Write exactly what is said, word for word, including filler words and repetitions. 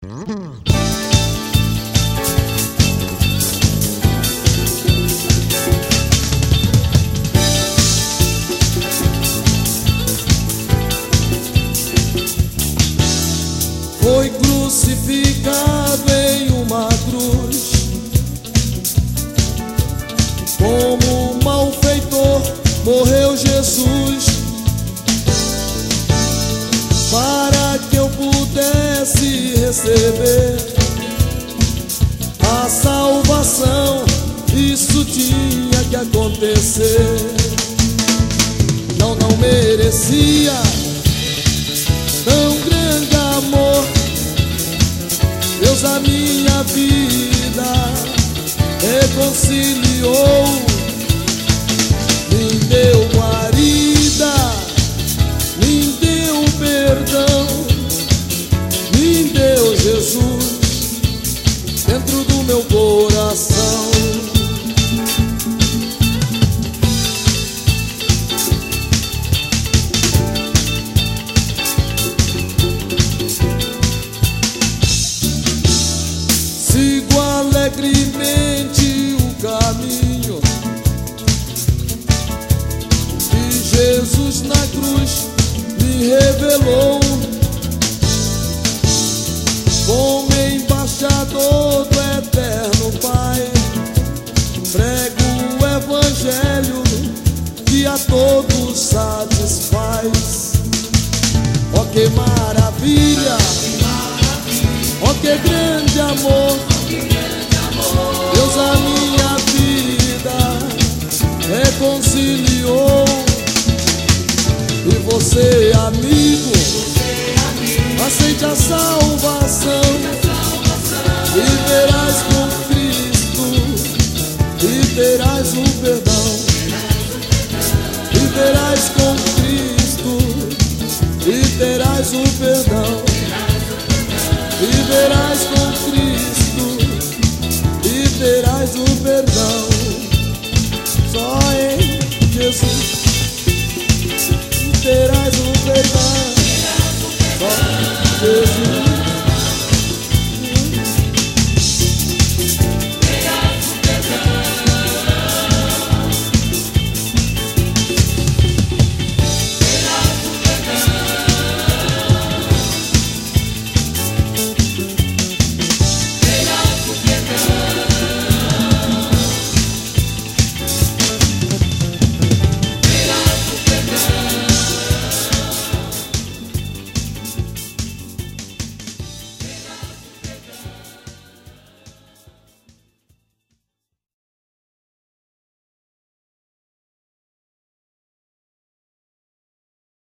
Foi crucificado em uma cruz, como um malfeitor morreu Jesus, para que eu pudesse receber a salvação. Isso tinha que acontecer. Não, não merecia tão grande amor. Deus a minha vida reconciliou, me deu guarida, me deu perdão, me deu Jesus dentro do meu coração. Sigo alegremente o caminho que Jesus na cruz me revelou. Como embaixador do eterno Pai, prego o evangelho que a todos satisfaz. Oh, que maravilha! Oh, que grande amor! Deus a minha vida reconciliou. E você, amigo, aceite a salvação, e verás com Cristo, e terás o perdão. E verás com Cristo, e terás o perdão. E verás com Cristo, e terás o perdão. Só em Jesus terás o perdão. Só em Jesus.